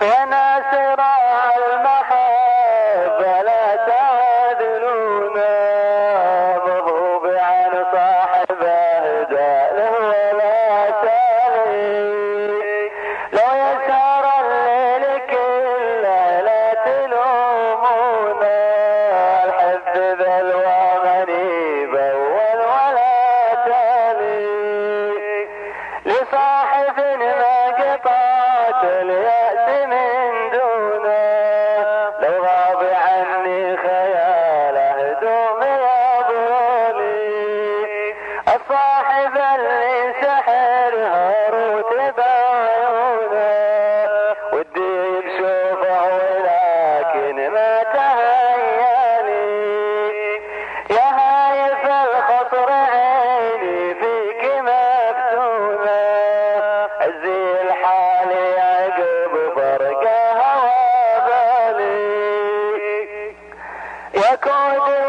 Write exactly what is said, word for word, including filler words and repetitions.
يا ناصر المحبة لا تعذلونا، مغضوب عن صاحبه جاله ولا تالي. لو يسهر الليل كله لا تلومونا، الحب بلوى غريب أول ولا تالي. لصاحب ما قطعت اليأس من دونه، لو غاب عني خياله دوم يبغوني. الصاحب اللي سحر هاروت بعيونه، ودي بشوفه ولكن ما تهيالي. يا هايف الخصر عيني فيك مفتونة، عزي الحالي عقب فرقها وبالي. يا كود